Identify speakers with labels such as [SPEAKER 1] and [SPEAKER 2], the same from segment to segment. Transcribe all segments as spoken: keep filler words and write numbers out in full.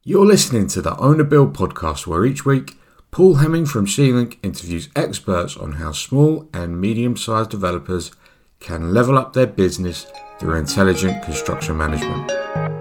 [SPEAKER 1] You're listening to the Own a Build podcast, where each week Paul Hemming from SeaLink interviews experts on how small and medium-sized developers can level up their business through intelligent construction management.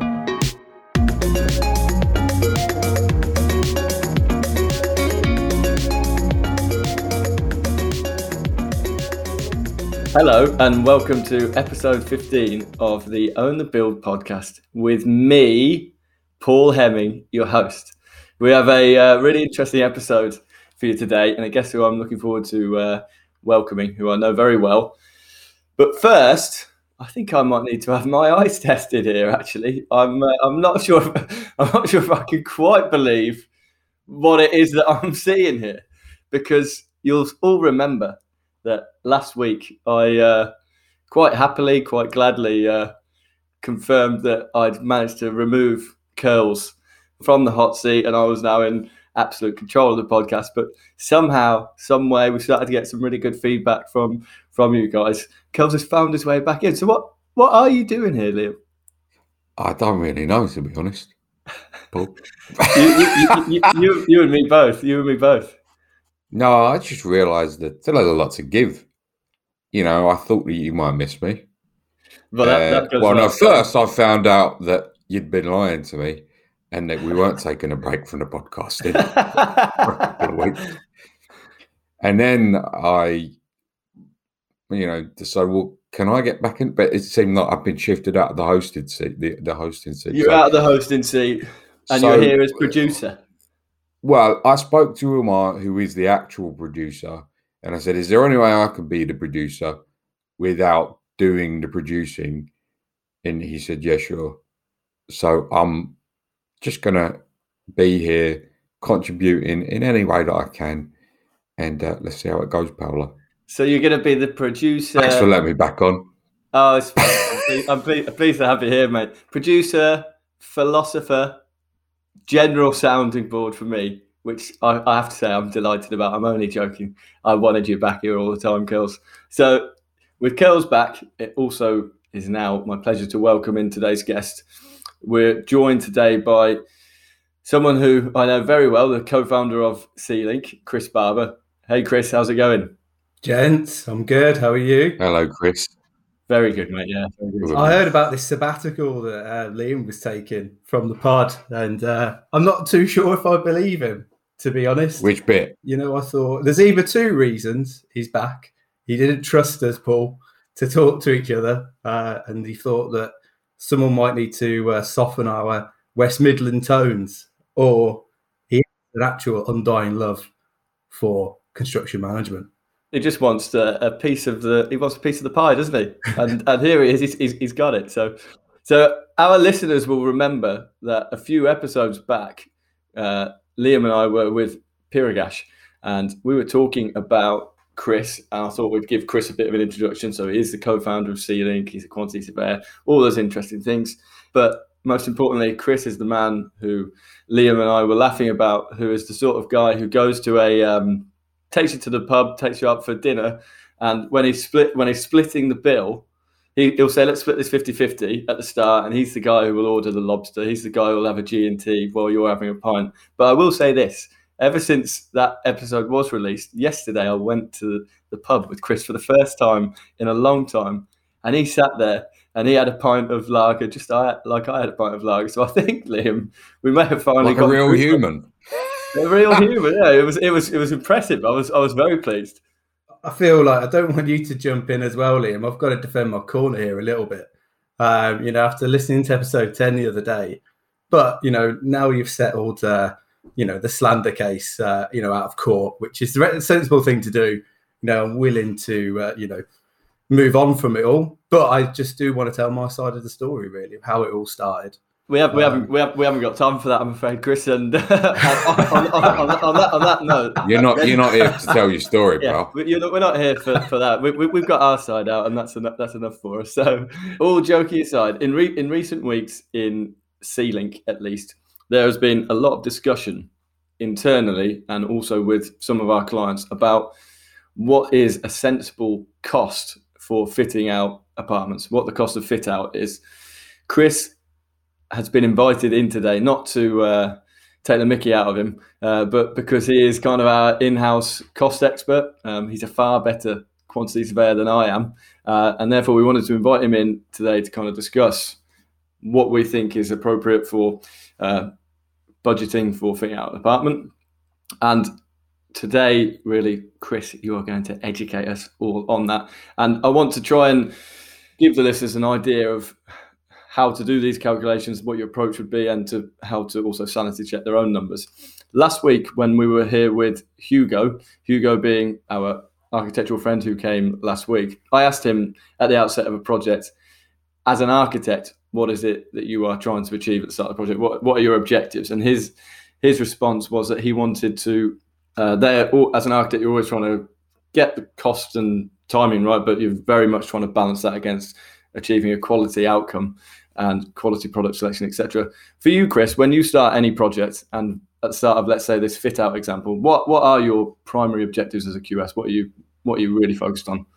[SPEAKER 2] Hello and welcome to episode fifteen of the Own the Build podcast with me, Paul Hemming, your host. We have a uh, really interesting episode for you today, and a guest who I'm looking forward to uh, welcoming, who I know very well. But first, I think I might need to have my eyes tested here. Actually, I'm uh, I'm not sure if, I'm not sure if I can quite believe what it is that I'm seeing here, because you'll all remember that last week I uh, quite happily, quite gladly uh, confirmed that I'd managed to remove curls from the hot seat, and I was now in absolute control of the podcast. But somehow, some way, we started to get some really good feedback from from you guys. Curls has found his way back in. So what what are you doing here, Liam?
[SPEAKER 1] I don't really know, to be honest, Paul.
[SPEAKER 2] you, you, you, you, you, you and me both. You and me both.
[SPEAKER 1] No, I just realised that there's a lot to give. You know, I thought that you might miss me.
[SPEAKER 2] Well, that, that goes
[SPEAKER 1] uh, well, no,
[SPEAKER 2] well.
[SPEAKER 1] first I found out that you'd been lying to me and that we weren't taking a break from the podcasting for a couple of weeks. And then I, you know, decided, well, can I get back in? But it seemed like I've been shifted out of the hosting seat, the, the hosting seat.
[SPEAKER 2] You're
[SPEAKER 1] so,
[SPEAKER 2] out of the hosting seat and
[SPEAKER 1] so,
[SPEAKER 2] you're here as producer.
[SPEAKER 1] Well, I spoke to Umar, who is the actual producer, and I said, is there any way I can be the producer without doing the producing? And he said, yeah, sure. So I'm just going to be here contributing in any way that I can. And uh, let's see how it goes, Paola.
[SPEAKER 2] So you're going to be the producer.
[SPEAKER 1] Thanks for letting me back on.
[SPEAKER 2] Oh, it's fine. I'm, pleased, I'm, pleased, I'm pleased to have you here, mate. Producer, philosopher, general sounding board for me, which I, I have to say I'm delighted about. I'm only joking. I wanted you back here all the time, Curls. So with Curls back, it also is now my pleasure to welcome in today's guest. We're joined today by someone who I know very well, the co-founder of SeaLink, Chris Barber. Hey, Chris, how's it going?
[SPEAKER 3] Gents, I'm good. How are you?
[SPEAKER 1] Hello, Chris.
[SPEAKER 2] Very good, mate. Yeah. Very good.
[SPEAKER 3] I heard about this sabbatical that uh, Liam was taking from the pod, and uh, I'm not too sure if I believe him, to be honest.
[SPEAKER 1] Which bit?
[SPEAKER 3] You know, I thought there's either two reasons he's back. He didn't trust us, Paul, to talk to each other, uh, and he thought that someone might need to uh, soften our West Midland tones, or he has an actual undying love for construction management.
[SPEAKER 2] He just wants a, a piece of the. He wants a piece of the pie, doesn't he? And and here he is. He's, he's, he's got it. So, so our listeners will remember that a few episodes back, uh, Liam and I were with Piragash, and we were talking about Chris. And I thought we'd give Chris a bit of an introduction. So he is the co-founder of SeaLink. He's a quantity surveyor. All those interesting things. But most importantly, Chris is the man who Liam and I were laughing about, who is the sort of guy who goes to a um, takes you to the pub, takes you out for dinner, and when he's split when he's splitting the bill, he, he'll say, let's split this fifty-fifty at the start, and he's the guy who will order the lobster. He's the guy who will have a G and T while you're having a pint. But I will say this, ever since that episode was released, yesterday I went to the pub with Chris for the first time in a long time, and he sat there and he had a pint of lager, just like I had a pint of lager. So I think, Liam, we may have finally
[SPEAKER 1] like
[SPEAKER 2] got
[SPEAKER 1] a real human.
[SPEAKER 2] A real human, yeah. It was, it was, it was impressive. I was, I was very pleased.
[SPEAKER 3] I feel like I don't want you to jump in as well, Liam. I've got to defend my corner here a little bit. Um, you know, after listening to episode ten the other day, but you know, now you've settled, uh, you know, the slander case, uh, you know, out of court, which is the sensible thing to do. You know, I'm willing to, uh, you know, move on from it all, but I just do want to tell my side of the story, really, of how it all started.
[SPEAKER 2] We have, we um, haven't, we have, we haven't got time for that, I'm afraid, Chris. And uh, on, on, on, on, on, that, on that note,
[SPEAKER 1] you're not, you're not here to tell your story,
[SPEAKER 2] yeah,
[SPEAKER 1] pal.
[SPEAKER 2] You're not, we're not here for, for that. We, we, we've got our side out, and that's enough. That's enough for us. So, all joking aside, in re, in recent weeks, in SeaLink at least, there has been a lot of discussion internally and also with some of our clients about what is a sensible cost for fitting out apartments, what the cost of fit out is. Chris, has been invited in today, not to uh, take the mickey out of him, uh, but because he is kind of our in-house cost expert. Um, he's a far better quantity surveyor than I am, uh, and therefore we wanted to invite him in today to kind of discuss what we think is appropriate for uh, budgeting for fitting out an apartment. And today, really, Chris, you are going to educate us all on that. And I want to try and give the listeners an idea of how to do these calculations, what your approach would be, and to how to also sanity check their own numbers. Last week, when we were here with Hugo, Hugo being our architectural friend who came last week, I asked him at the outset of a project, as an architect, what is it that you are trying to achieve at the start of the project? What what are your objectives? And his his response was that he wanted to, uh, there as an architect, you're always trying to get the cost and timing right, but you're very much trying to balance that against achieving a quality outcome and quality product selection, et cetera. For you, Chris, when you start any project, and at the start of, let's say, this fit out example, what what are your primary objectives as a Q S? What are you what are you really focused on?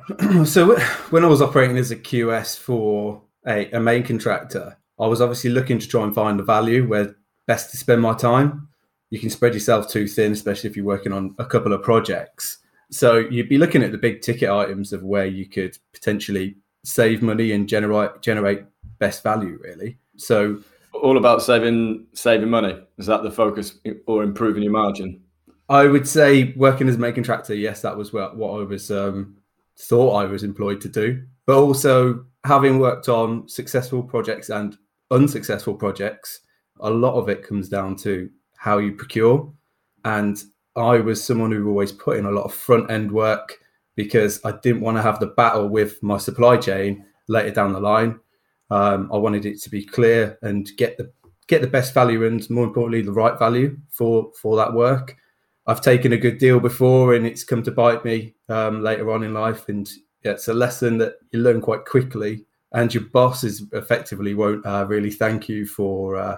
[SPEAKER 3] So when I was operating as a Q S for a, a main contractor, I was obviously looking to try and find the value where best to spend my time. You can spread yourself too thin, especially if you're working on a couple of projects. So you'd be looking at the big ticket items of where you could potentially save money and generate generate best value, really. So
[SPEAKER 2] all about saving saving money. Is that the focus, or improving your margin?
[SPEAKER 3] I would say working as a main contractor, yes, that was what, what I was um, thought I was employed to do. But also having worked on successful projects and unsuccessful projects, a lot of it comes down to how you procure. And I was someone who always put in a lot of front end work because I didn't want to have the battle with my supply chain later down the line. Um, I wanted it to be clear and get the get the best value and, more importantly, the right value for, for that work. I've taken a good deal before and it's come to bite me um, later on in life. And yeah, it's a lesson that you learn quite quickly. And your bosses effectively won't uh, really thank you for uh,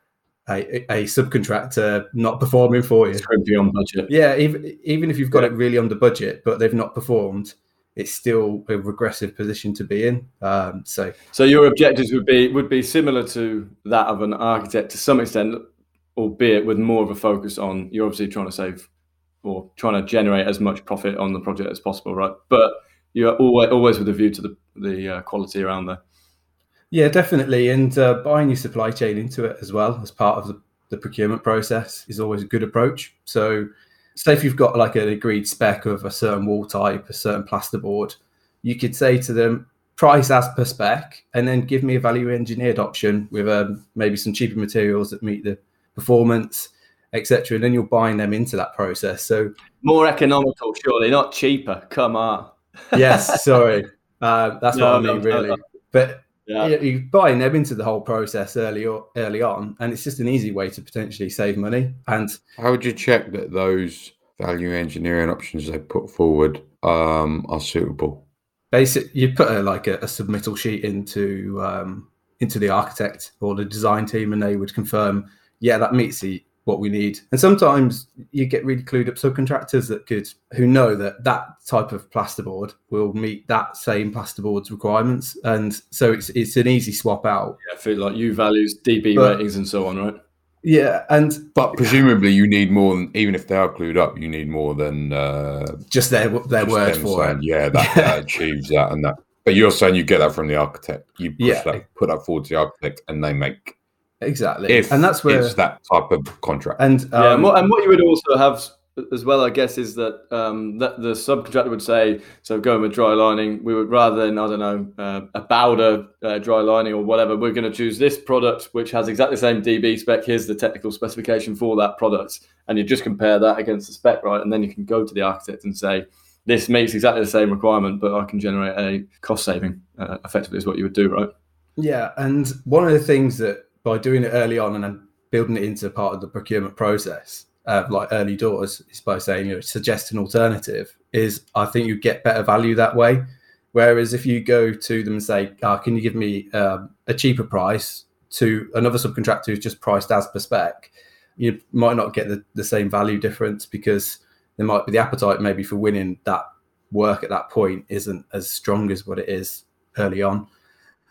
[SPEAKER 3] a, a subcontractor not performing for you.
[SPEAKER 2] It's on budget.
[SPEAKER 3] Yeah, even, even if you've got
[SPEAKER 2] yeah.
[SPEAKER 3] it really under budget, but they've not performed, it's still a regressive position to be in. Um, so,
[SPEAKER 2] so your objectives would be would be similar to that of an architect to some extent, albeit with more of a focus on, you're obviously trying to save or trying to generate as much profit on the project as possible, right? But you're always always with a view to the the uh, quality around there.
[SPEAKER 3] Yeah, definitely. And uh, buying your supply chain into it as well as part of the, the procurement process is always a good approach. So say if you've got like an agreed spec of a certain wall type, a certain plasterboard, you could say to them, price as per spec, and then give me a value engineered option with um, maybe some cheaper materials that meet the performance, et cetera. And then you're buying them into that process. So
[SPEAKER 2] more economical, surely, not cheaper. Come on.
[SPEAKER 3] Yes, sorry. Uh, that's no, what I mean, no, really. No, no. But yeah. You're buying them into the whole process early or, early on, and it's just an easy way to potentially save money. And
[SPEAKER 1] how would you check that those value engineering options they put forward um, are suitable?
[SPEAKER 3] Basic, you put a, like a, a submittal sheet into um, into the architect or the design team, and they would confirm, yeah, that meets the what we need. And sometimes you get really clued up subcontractors that could who know that that type of plasterboard will meet that same plasterboard's requirements, and so it's it's an easy swap out.
[SPEAKER 2] Yeah, for like U values, D B but, ratings, and so on, right?
[SPEAKER 3] Yeah, and
[SPEAKER 1] but presumably you need more than, even if they are clued up, you need more than uh,
[SPEAKER 3] just their their
[SPEAKER 1] just
[SPEAKER 3] word for
[SPEAKER 1] saying,
[SPEAKER 3] it.
[SPEAKER 1] Yeah, that, that achieves that, and that. But you're saying you get that from the architect. You push
[SPEAKER 3] yeah.
[SPEAKER 1] that, put that forward to the architect, and they make.
[SPEAKER 3] Exactly,
[SPEAKER 1] if
[SPEAKER 3] and that's where
[SPEAKER 1] it's that type of contract.
[SPEAKER 3] And um,
[SPEAKER 2] yeah, and what, and what you would also have as well, I guess, is that um, that the subcontractor would say, so going with dry lining, we would rather than I don't know uh, a Bowder uh, dry lining or whatever, we're going to choose this product which has exactly the same D B spec. Here's the technical specification for that product, and you just compare that against the spec, right? And then you can go to the architect and say, this meets exactly the same requirement, but I can generate a cost saving. Uh, effectively, is what you would do, right?
[SPEAKER 3] Yeah, and one of the things that by doing it early on and then building it into part of the procurement process, uh, like early doors, is by saying, you know, suggest an alternative, is I think you get better value that way. Whereas if you go to them and say, oh, can you give me um, a cheaper price to another subcontractor who's just priced as per spec, you might not get the, the same value difference because there might be the appetite maybe for winning that work at that point isn't as strong as what it is early on.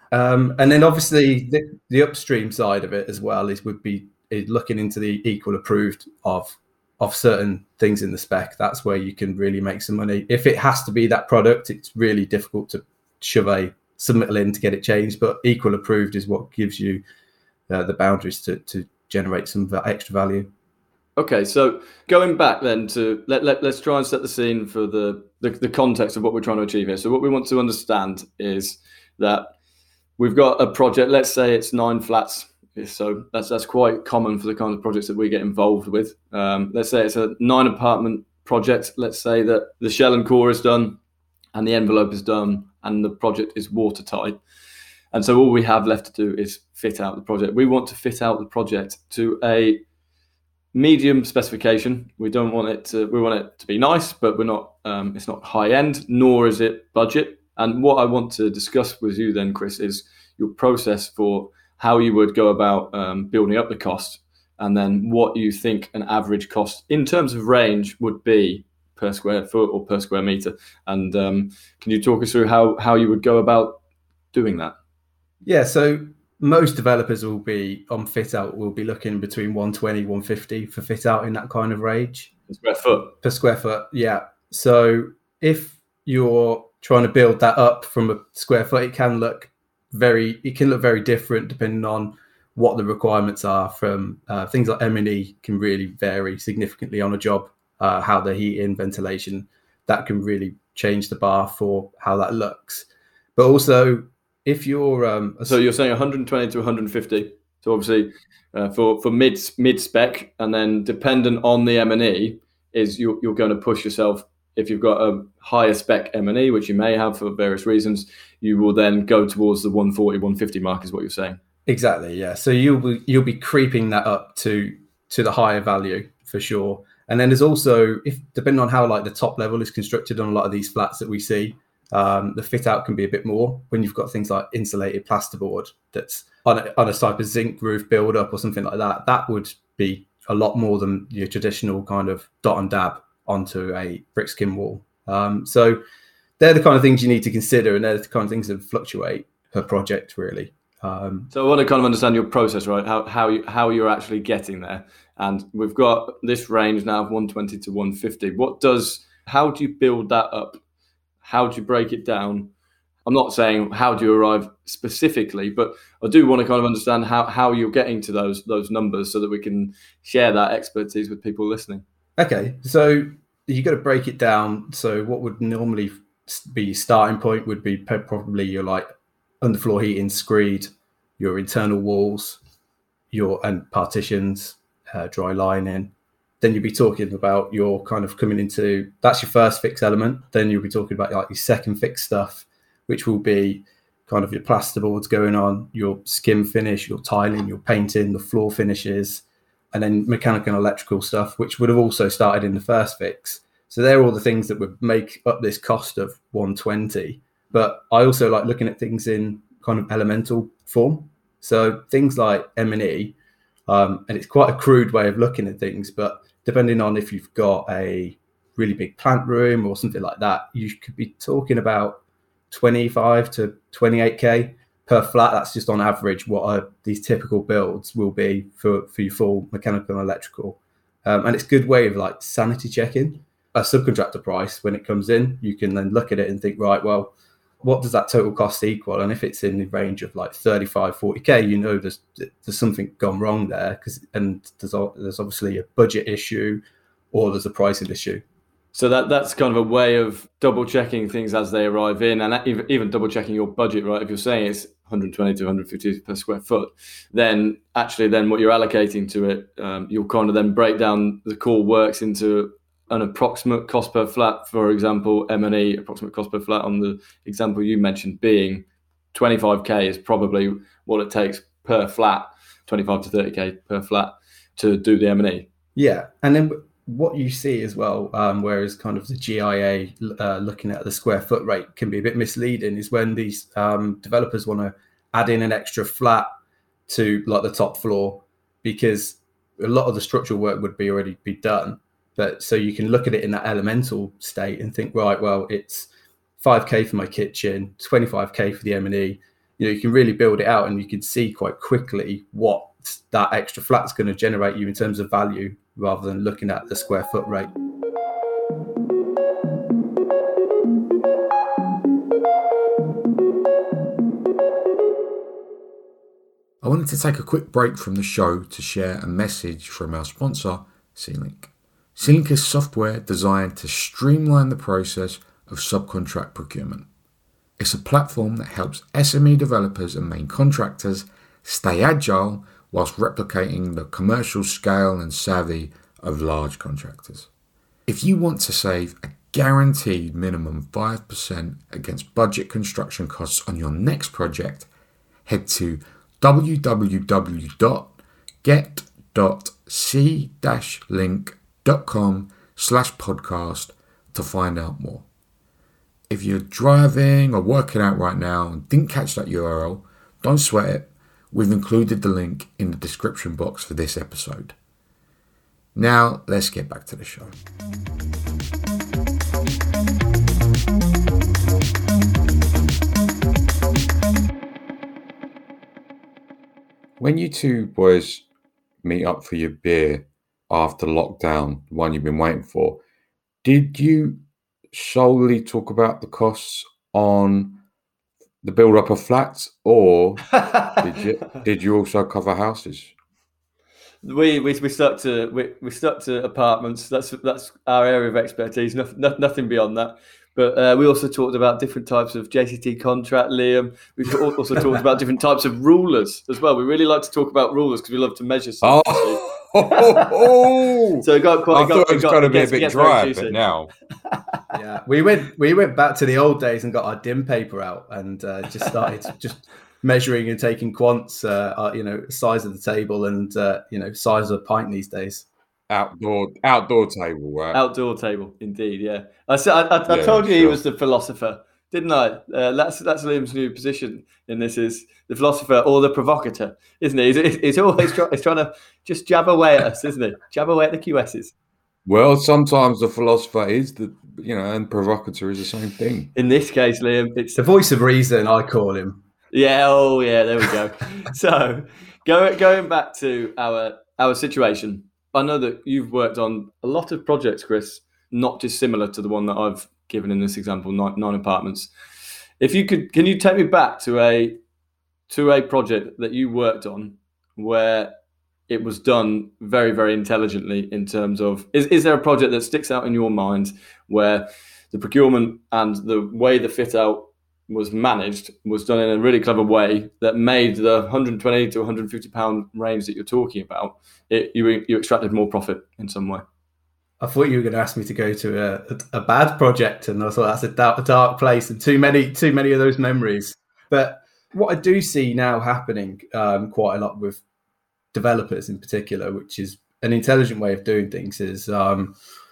[SPEAKER 3] Um, and then obviously the, the upstream side of it as well is would be is looking into the equal approved of of certain things in the spec. That's where you can really make some money. If it has to be that product, it's really difficult to shove a submittal in to get it changed. But equal approved is what gives you uh, the boundaries to to generate some extra value.
[SPEAKER 2] Okay, so going back then to let, let let's try and set the scene for the, the the context of what we're trying to achieve here. So what we want to understand is that we've got a project. Let's say it's nine flats. So that's that's quite common for the kind of projects that we get involved with. Um, let's say it's a nine apartment project. Let's say that the shell and core is done, and the envelope is done, and the project is watertight. And so all we have left to do is fit out the project. We want to fit out the project to a medium specification. We don't want it to, we want it to be nice, but we're not, um, it's not high end, nor is it budget. And what I want to discuss with you then, Chris, is your process for how you would go about um, building up the cost, and then what you think an average cost in terms of range would be per square foot or per square meter. And um, can you talk us through how, how you would go about doing that?
[SPEAKER 3] Yeah, so most developers will be on fit out, will be looking between one twenty, one fifty for fit out in that kind of range.
[SPEAKER 2] Per square foot.
[SPEAKER 3] Per square foot, yeah. So if you're trying to build that up from a square foot, it can look very, it can look very different depending on what the requirements are from uh, things like M and E can really vary significantly on a job, uh, how the heating, ventilation, that can really change the bar for how that looks. But also, if you're um,
[SPEAKER 2] so you're saying one twenty to one fifty. So obviously, uh, for for mid mid spec, and then dependent on the M and E, is you you're going to push yourself. If you've got a higher spec M and E, which you may have for various reasons, you will then go towards the one forty, one fifty mark, is what you're saying.
[SPEAKER 3] Exactly, yeah. So you'll be you'll be creeping that up to to the higher value for sure. And then there's also, if depending on how like the top level is constructed on a lot of these flats that we see. Um, the fit out can be a bit more when you've got things like insulated plasterboard that's on a, on a type of zinc roof build up or something like that. That would be a lot more than your traditional kind of dot and dab onto a brick skin wall. Um, so they're the kind of things you need to consider, and they're the kind of things that fluctuate per project, really. Um,
[SPEAKER 2] so I want to kind of understand your process, right? How how you how you're actually getting there, and we've got this range now of one twenty to one fifty. What does how do you build that up? How do you break it down? I'm not saying how do you arrive specifically, but I do want to kind of understand how, how you're getting to those those numbers so that we can share that expertise with people listening.
[SPEAKER 3] Okay, so you got to break it down. So what would normally be starting point would be probably your like underfloor heating, screed, your internal walls, your and partitions, uh, dry lining. Then you'll be talking about your kind of coming into, that's your first fix element. Then you'll be talking about like your second fix stuff, which will be kind of your plasterboards going on, your skim finish, your tiling, your painting, the floor finishes, and then mechanical and electrical stuff, which would have also started in the first fix. So they're all the things that would make up this cost of one twenty. But I also like looking at things in kind of elemental form. So things like M and E, um, and it's quite a crude way of looking at things, but depending on if you've got a really big plant room or something like that, you could be talking about twenty-five to twenty-eight K per flat. That's just on average what are these typical builds will be for, for your full mechanical and electrical. Um, and it's a good way of like sanity checking a subcontractor price when it comes in. You can then look at it and think, right, well, what does that total cost equal? And if it's in the range of like thirty-five, forty K, you know there's there's something gone wrong there, because and there's there's obviously a budget issue or there's a pricing issue.
[SPEAKER 2] So that that's kind of a way of double checking things as they arrive in, and even, even double checking your budget, right? If you're saying it's one twenty to one fifty per square foot, then actually then what you're allocating to it, um, you'll kind of then break down the core works into an approximate cost per flat. For example, M and E, approximate cost per flat on the example you mentioned being twenty-five K is probably what it takes per flat, twenty-five to thirty K per flat to do the M and E.
[SPEAKER 3] Yeah, and then what you see as well, um, whereas kind of the G I A uh, looking at the square foot rate can be a bit misleading, is when these um, developers want to add in an extra flat to like the top floor, because a lot of the structural work would be already be done. But so you can look at it in that elemental state and think, right, well, it's five K for my kitchen, twenty-five K for the M and E. you know, you can really build it out, and you can see quite quickly what that extra flat's going to generate you in terms of value, rather than looking at the square foot rate.
[SPEAKER 1] I wanted to take a quick break from the show to share a message from our sponsor, SeaLink. SeaLink is software designed to streamline the process of subcontract procurement. It's a platform that helps S M E developers and main contractors stay agile whilst replicating the commercial scale and savvy of large contractors. If you want to save a guaranteed minimum five percent against budget construction costs on your next project, head to w w w dot get dot c dash link dot com slash podcast to find out more. If you're driving or working out right now and didn't catch that U R L, don't sweat it. We've included the link in the description box for this episode. Now, let's get back to the show. When you two boys meet up for your beer after lockdown, the one you've been waiting for, did you solely talk about the costs on the build-up of flats, or did you did you also cover houses?
[SPEAKER 2] We we we stuck to we, we stuck to apartments. That's that's our area of expertise. Nothing nothing beyond that. But uh, we also talked about different types of J C T contract, Liam. We also talked about different types of rulers as well. We really like to talk about rulers because we love to measure stuff.
[SPEAKER 1] Oh, oh, oh.
[SPEAKER 2] So it got quite.
[SPEAKER 1] I
[SPEAKER 2] it got,
[SPEAKER 1] thought it was
[SPEAKER 2] got,
[SPEAKER 1] going to be
[SPEAKER 2] gets,
[SPEAKER 1] a bit
[SPEAKER 2] gets
[SPEAKER 1] dry, but now.
[SPEAKER 3] Yeah, we went we went back to the old days and got our dim paper out and uh, just started just measuring and taking quants. Uh, uh, you know, size of the table and uh, you know, size of a pint these days.
[SPEAKER 1] Outdoor outdoor table, right?
[SPEAKER 2] Outdoor table, indeed. Yeah, I said I, I, I
[SPEAKER 1] Yeah,
[SPEAKER 2] told you he
[SPEAKER 1] sure.
[SPEAKER 2] was the philosopher, didn't I? Uh, that's that's Liam's new position in this, is the philosopher or the provocateur, isn't he? He's, he's always try, he's trying to just jab away at us, isn't he? Jab away at the Q Ss.
[SPEAKER 1] Well, sometimes the philosopher is the, you know, and provocateur is the same thing.
[SPEAKER 2] In this case, Liam, it's
[SPEAKER 3] The voice of reason, I call him.
[SPEAKER 2] yeah. Oh, yeah. There we go. So, going going back to our our situation. I know that you've worked on a lot of projects, Chris, not dissimilar to the one that I've given in this example, nine, nine apartments. If you could, can you take me back to a to a project that you worked on where it was done very, very intelligently in terms of, is, is there a project that sticks out in your mind where the procurement and the way the fit out was managed was done in a really clever way that made the one hundred twenty to one hundred fifty pound range that you're talking about, it, you you extracted more profit in some way?
[SPEAKER 3] I thought you were going to ask me to go to a, a, a bad project, and I thought that's a dark, a dark place and too many too many of those memories. But what I do see now happening um, quite a lot with developers in particular, which is an intelligent way of doing things, is um,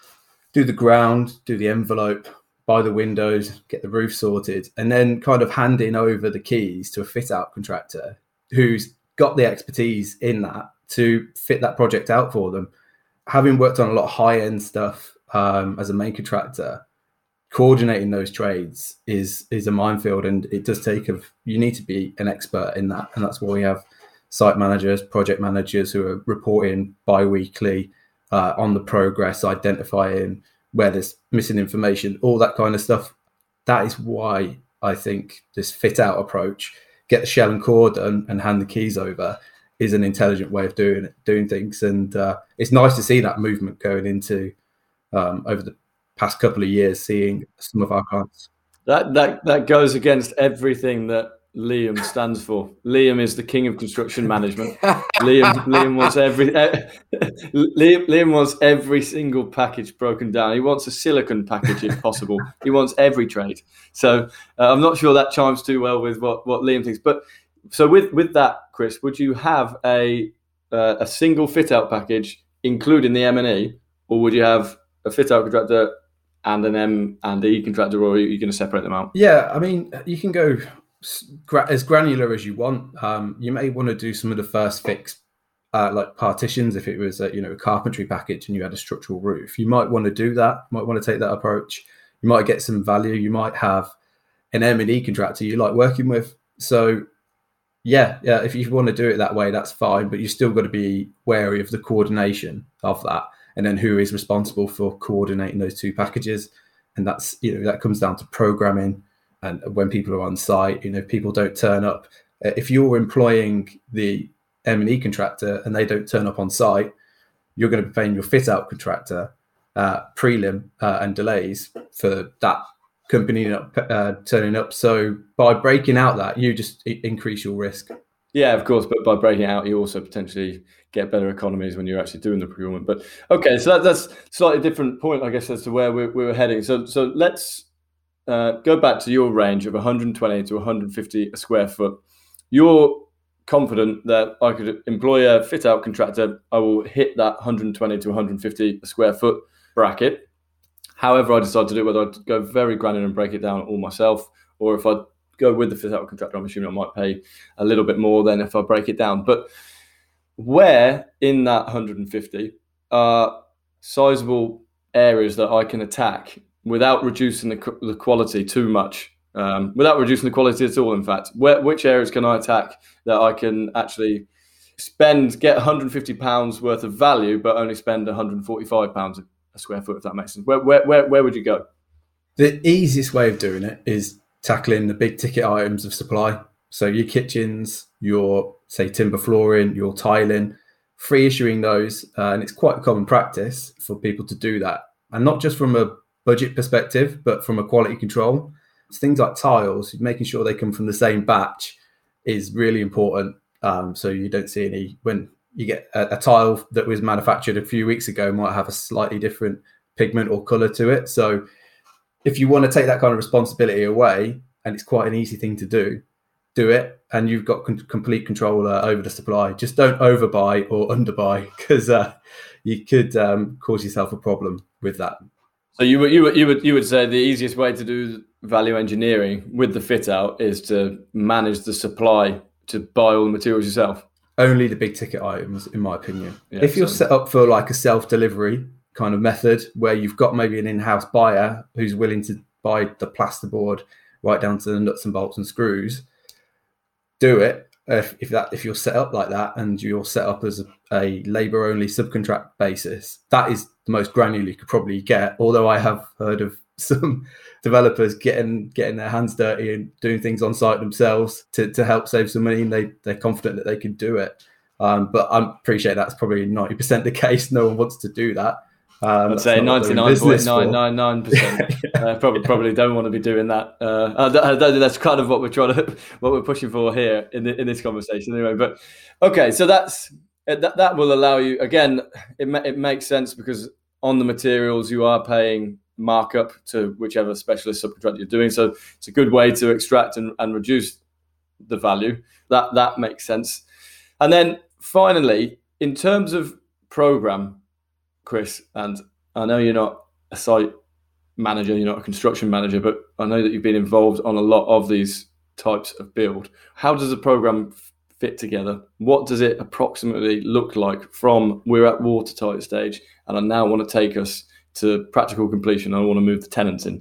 [SPEAKER 3] do the ground, do the envelope, buy the windows, get the roof sorted, and then kind of handing over the keys to a fit out contractor who's got the expertise in that to fit that project out for them. Having worked on a lot of high end stuff um, as a main contractor, coordinating those trades is is a minefield, and it does take a, you need to be an expert in that. And that's why we have site managers, project managers who are reporting bi-weekly uh, on the progress, identifying where there's missing information, all that kind of stuff. That is why I think this fit out approach, get the shell and core done and hand the keys over, is an intelligent way of doing it, doing things. And uh, it's nice to see that movement going into um, over the past couple of years, seeing some of our clients.
[SPEAKER 2] That that that goes against everything that Liam stands for. Liam is the king of construction management. Liam Liam wants every uh, Liam, Liam wants every single package broken down. He wants a silicon package if possible. He wants every trade. So uh, I'm not sure that chimes too well with what, what Liam thinks. But so with with that, Chris, would you have a uh, a single fit out package including the M and E, or would you have a fit out contractor and an M and E contractor, or are you going to separate them out?
[SPEAKER 3] Yeah, I mean, you can go as granular as you want. Um, you may want to do some of the first fix, uh, like partitions. If it was a, you know, a carpentry package and you had a structural roof, you might want to do that. You might want to take that approach. You might get some value. You might have an M and E contractor you like working with. So yeah, yeah, if you want to do it that way, that's fine, but you still got to be wary of the coordination of that, and then who is responsible for coordinating those two packages. And that's, you know, that comes down to programming. And when people are on site, you know, people don't turn up. If you're employing the M and E contractor and they don't turn up on site, you're going to be paying your fit out contractor uh, prelim uh, and delays for that company not uh, turning up. So by breaking out that, you just increase your risk.
[SPEAKER 2] Yeah, of course, but by breaking it out, you also potentially get better economies when you're actually doing the procurement. But okay, so that, that's a slightly different point, I guess, as to where we, we were heading. So so let's uh, go back to your range of one hundred twenty to one hundred fifty a square foot. You're confident that I could employ a fit-out contractor, I will hit that one hundred twenty to one hundred fifty a square foot bracket. However I decide to do it, whether I'd go very granular and break it down all myself, or if I go with the fit-out contractor, I'm assuming I might pay a little bit more than if I break it down. But where in that one hundred fifty are sizable areas that I can attack without reducing the, the quality too much, um, without reducing the quality at all, in fact? Where, which areas can I attack that I can actually spend, get one hundred fifty pounds worth of value, but only spend one hundred forty-five pounds a square foot, if that makes sense? Where, where, where, where would you go?
[SPEAKER 3] The easiest way of doing it is tackling the big ticket items of supply. So your kitchens, your, say, timber flooring, your tiling, free issuing those. Uh, and it's quite a common practice for people to do that. And not just from a budget perspective, but from a quality control. It's things like tiles, making sure they come from the same batch is really important. Um, so you don't see any, when you get a, a tile that was manufactured a few weeks ago might have a slightly different pigment or color to it. So if you want to take that kind of responsibility away, and it's quite an easy thing to do, do it, and you've got con- complete control uh, over the supply. Just don't overbuy or underbuy, because uh, you could um, cause yourself a problem with that.
[SPEAKER 2] So you would you would you would you would say the easiest way to do value engineering with the fit out is to manage the supply, to buy all the materials yourself?
[SPEAKER 3] Only the big ticket items, in my opinion.
[SPEAKER 2] Yeah,
[SPEAKER 3] if you're
[SPEAKER 2] so.
[SPEAKER 3] set up for like a self-delivery kind of method where you've got maybe an in-house buyer who's willing to buy the plasterboard right down to the nuts and bolts and screws, do it. If, if that if you're set up like that and you're set up as a, a labour-only subcontract basis, that is the most granular you could probably get. Although I have heard of some developers getting getting their hands dirty and doing things on site themselves to, to help save some money, and they, they're confident that they can do it. Um, but I appreciate that's probably ninety percent the case. No one wants to do that. Um,
[SPEAKER 2] I'd say ninety-nine point nine nine nine percent uh, probably probably don't want to be doing that. Uh, I, don't, I don't think that's kind of what we're trying to, what we're pushing for here in the, in this conversation anyway. But okay, so that's that, that will allow you, again, it it makes sense because on the materials you are paying markup to whichever specialist subcontractor you're doing. So it's a good way to extract and, and reduce the value. That that makes sense. And then finally, in terms of program, Chris, and I know you're not a site manager, you're not a construction manager, but I know that you've been involved on a lot of these types of build. How does a program fit together? What does it approximately look like from we're at watertight stage and I now want to take us to practical completion? I want to move the tenants in.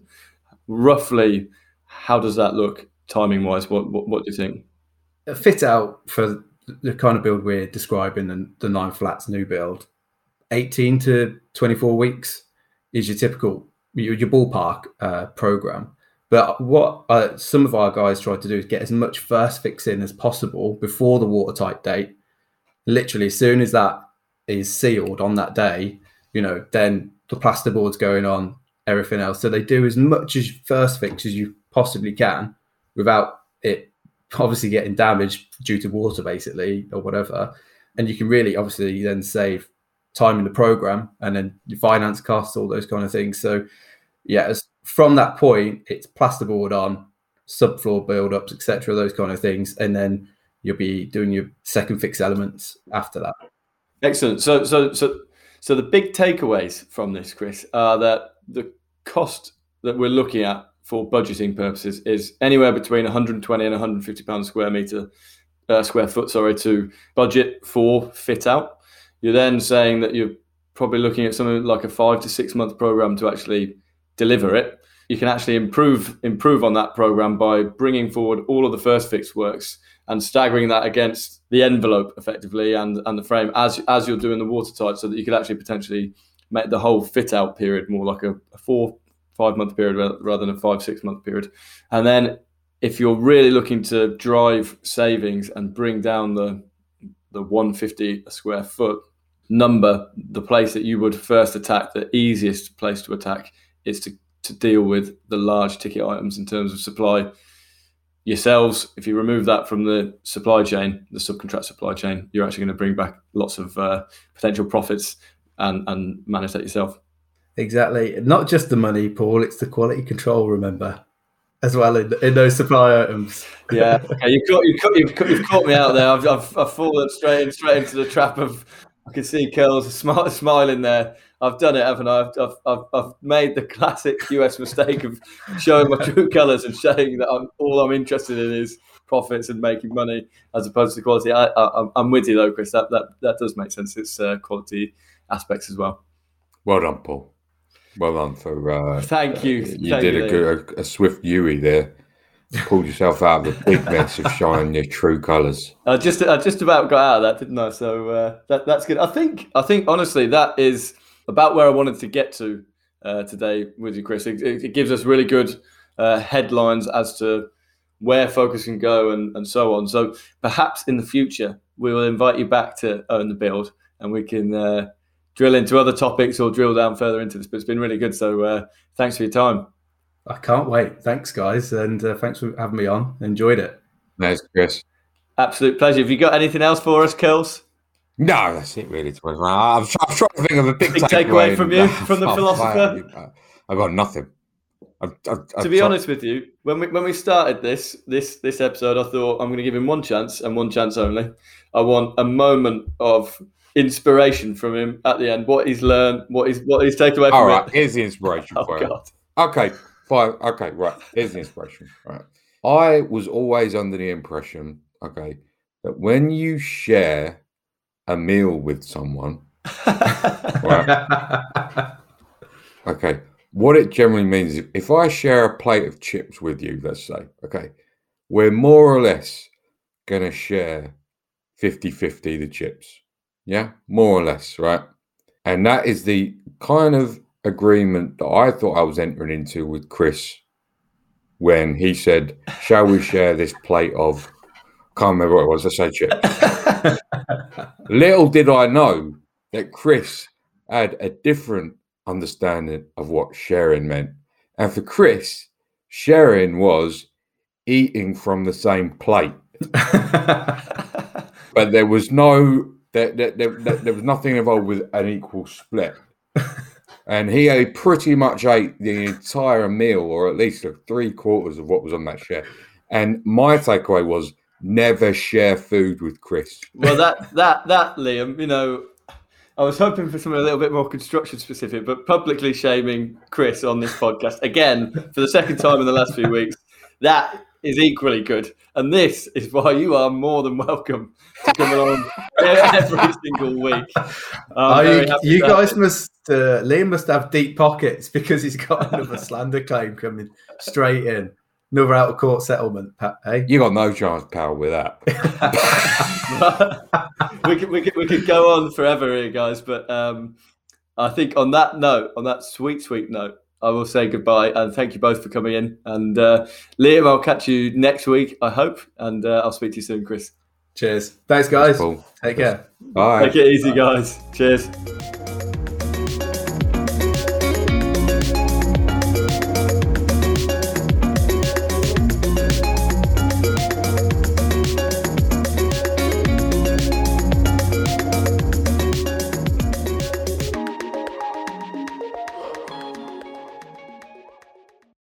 [SPEAKER 2] Roughly, how does that look timing wise? What, what what do you think?
[SPEAKER 3] A fit out for the kind of build we're describing, and the nine flats new build, eighteen to twenty-four weeks is your typical, your, your ballpark uh, program. But what uh, some of our guys try to do is get as much first fix in as possible before the watertight date. Literally, as soon as that is sealed on that day, you know, then the plasterboard's going on, everything else. So they do as much as first fix as you possibly can without it obviously getting damaged due to water, basically, or whatever. And you can really obviously then save time in the program and then your finance costs, all those kind of things. So yeah, as from that point, it's plasterboard on, subfloor build-ups, et cetera, those kind of things. And then you'll be doing your second fix elements after that.
[SPEAKER 2] Excellent. So, so, so, so the big takeaways from this, Chris, are that the cost that we're looking at for budgeting purposes is anywhere between one hundred twenty and one hundred fifty pounds square meter, uh, square foot, sorry, to budget for fit out. You're then saying that you're probably looking at something like a five to six month program to actually deliver it. You can actually improve improve on that program by bringing forward all of the first fix works and staggering that against the envelope effectively and, and the frame as as you're doing the watertight, so that you could actually potentially make the whole fit out period more like a, a four, five month period rather than a five, six month period. And then if you're really looking to drive savings and bring down the the one hundred fifty a square foot number, the place that you would first attack, the easiest place to attack, is to, to deal with the large ticket items in terms of supply. Yourselves, if you remove that from the supply chain, the subcontract supply chain, you're actually going to bring back lots of uh, potential profits and, and manage that yourself.
[SPEAKER 3] Exactly. Not just the money, Paul, it's the quality control, remember, as well in, in those supply items.
[SPEAKER 2] Yeah, okay, you've, caught, you've, caught, you've, caught, you've caught me out there. I've, I've, I've fallen straight, in, straight into the trap of, I can see Curls smile, smiling there. I've done it, haven't I? I've, I've, I've made the classic U S mistake of showing my true colours and showing that I'm, all I'm interested in is profits and making money as opposed to quality. I, I, I'm with you though, Chris. That that, that does make sense. It's uh, quality aspects as well.
[SPEAKER 1] Well done, Paul. Well done for. Uh,
[SPEAKER 2] Thank you.
[SPEAKER 1] You
[SPEAKER 2] Thank
[SPEAKER 1] did
[SPEAKER 2] you,
[SPEAKER 1] a, good, a, a swift Yui there. Pulled yourself out of the big mess of showing your true colours.
[SPEAKER 2] I just I just about got out of that, didn't I? So uh, that that's good. I think I think honestly that is about where I wanted to get to uh, today with you, Chris. It, it gives us really good uh, headlines as to where focus can go and, and so on. So perhaps in the future we will invite you back to Own the Build and we can uh, drill into other topics or drill down further into this. But it's been really good. So uh, thanks for your time.
[SPEAKER 3] I can't wait. Thanks, guys. And uh, thanks for having me on. Enjoyed it.
[SPEAKER 1] Thanks, Chris.
[SPEAKER 2] Absolute pleasure. Have you got anything else for us, Kels?
[SPEAKER 1] No, that's it really. I'm, I'm trying to think of a big,
[SPEAKER 2] big
[SPEAKER 1] takeaway
[SPEAKER 2] takeaway from you, from the philosopher.
[SPEAKER 1] I got nothing. I've, I've, I've
[SPEAKER 2] to be
[SPEAKER 1] tried.
[SPEAKER 2] honest with you, when we when we started this this this episode, I thought I'm going to give him one chance and one chance only. I want a moment of inspiration from him at the end. What he's learned, what he's what he's taken away from
[SPEAKER 1] All right,
[SPEAKER 2] it.
[SPEAKER 1] here's the inspiration
[SPEAKER 2] Oh
[SPEAKER 1] for you.
[SPEAKER 2] God.
[SPEAKER 1] Okay, fine. Okay, right. Here's the inspiration. Right. I was always under the impression, okay, that when you share a meal with someone, right? Okay, what it generally means is if I share a plate of chips with you, let's say, okay, we're more or less going to share fifty-fifty the chips. Yeah, more or less, right? And that is the kind of agreement that I thought I was entering into with Chris when he said, shall we share this plate of, can't remember what it was, I say chips. Little did I know that Chris had a different understanding of what sharing meant. And for Chris, sharing was eating from the same plate. But there was no, there, there, there, there was nothing involved with an equal split. And he ate, pretty much ate the entire meal, or at least three quarters of what was on that share. And my takeaway was never share food with Chris.
[SPEAKER 2] Well, that that that Liam, you know, I was hoping for something a little bit more construction specific, but publicly shaming Chris on this podcast again for the second time in the last few weeks, that is equally good. And this is why you are more than welcome to come along every single week.
[SPEAKER 3] Oh, you you guys that. must, uh, Liam must have deep pockets because he's got another slander claim coming straight in. Another out of court settlement, hey?
[SPEAKER 1] You got no chance, pal, with that.
[SPEAKER 2] we could we could we could go on forever here, guys. But um, I think on that note, on that sweet sweet note, I will say goodbye and thank you both for coming in. And uh, Liam, I'll catch you next week, I hope, and uh, I'll speak to you soon, Chris.
[SPEAKER 3] Cheers. Thanks, guys.
[SPEAKER 1] Cool.
[SPEAKER 3] Take care.
[SPEAKER 1] Bye.
[SPEAKER 2] Take it easy, guys. Cheers.